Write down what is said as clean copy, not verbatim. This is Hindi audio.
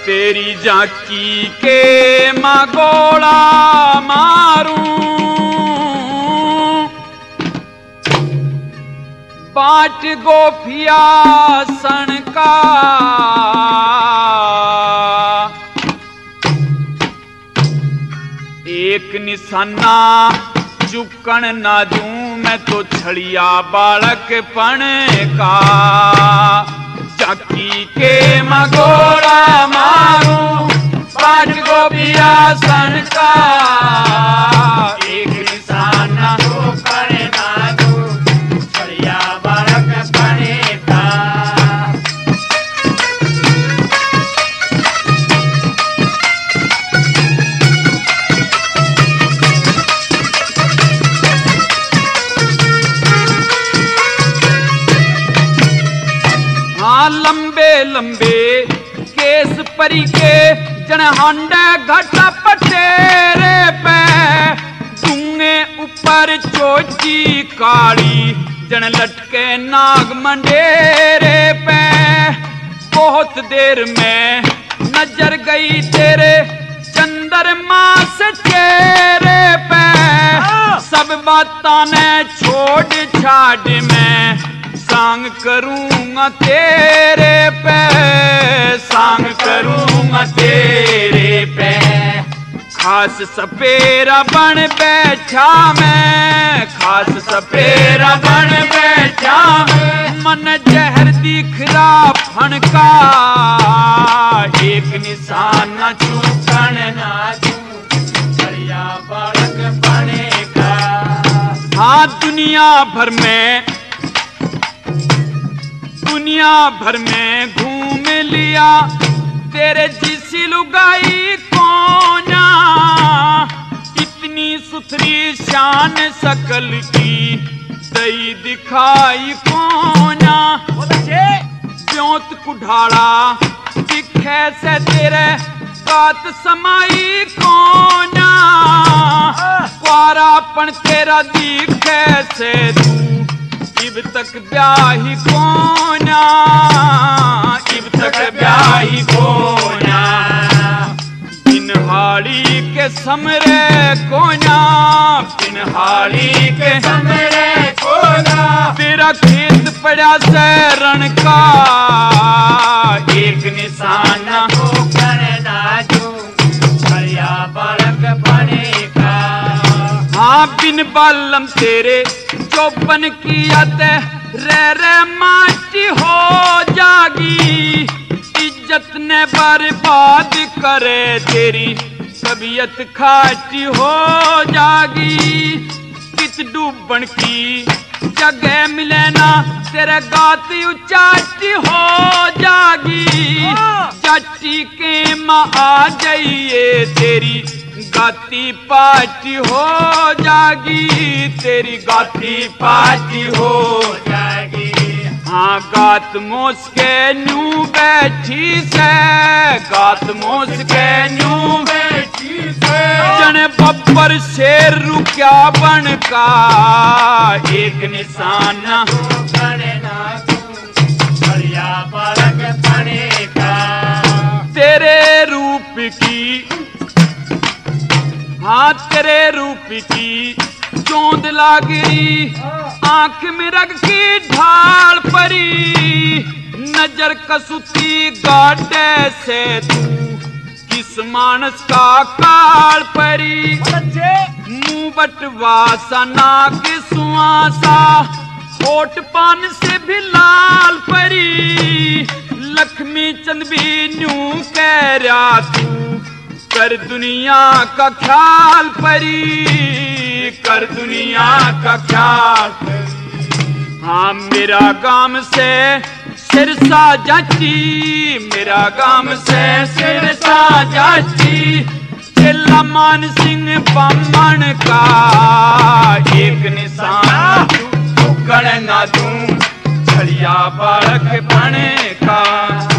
तेरी झांकी के माँ गोला मारूं, बाट गोफिया सन का एक निशाना चुकन ना दूं मैं तो छड़िया बालक पण का। झांकी के मगोड़ा मारूं, बाट गोपिया सन का एक निशाना चुकन ना दूं छड़िया बालक पण का। लंबे लंबे केस परी के जन हांडे घटा पटेरे पे, दूंगे ऊपर चोची काली जन लटके नाग मंडेरे पे। बहुत देर में नजर गई तेरे चंद्रमा से चेहरे पे, सब बातां ने छोड़ छाड़ में सांग करूंगा तेरे पे, सांग करूंगा तेरे पे। खास सपेरा बन बैठा मैं, खास सपेरा बन बैठा मैं। मन जहर दिख रहा फनका, एक निशान न चूकन ना दूं छड़िया बालक बनेगा। हाँ दुनिया भर में घूम लिया तेरे जिसी लुगाई कोना, इतनी सुथरी शान शकल की दई दिखाई कोना। ब्योत कुढ़ाड़ा दिखे से तेरे बात समाई कोना, क्वारापन तेरा दिखे से तू इब तक ब्याही कोना, इब तक ब्याही कोना। पिनहाड़ी के समरे कोना, पिनहाड़ी के समरे कोना। तेरा खेत पड़ा सैरण का एक निशाना को करना दूं छड़िया बालक बनेगा। हाँ बिन बालम तेरे चौपन की आदत रे माटी हो जागी, इज्जत ने बर्बाद करे तेरी तबीयत खाटी हो जागी। कित डूबन की जगह मिले ना तेरे गाती उचाटी हो जागी, जाटी के माँ आ जाइए तेरी गाती पार्टी हो जागी, तेरी गाती पार्टी हो जागी। हाँ गात मोस के न्यू बैठी से, गात मोस के न्यू बैठी से। जन बब्बर शेर रुक्या बन का एक निशाना छड़िया बालक बनेगा। तेरे रूप की, हाँ तेरे रूप की चोंद लागरी, आंख में रग की ढाल परी। नजर कसुती गाड़े से तू किस मानस का काल परी। मुंह बटवासा नाक सुआसा, होठ पान से भी लाल परी। लक्ष्मी चंद भी न्यू कह रहा तू कर दुनिया का ख्याल परी, कर दुनिया का ख्याल परी। हाँ मेरा गाम से सिरसा जाची, मेरा गाम से सिरसा जाची। चेला मान सिंह बामण का एक निशान चुकन ना दूं छड़िया बालक बनेगा।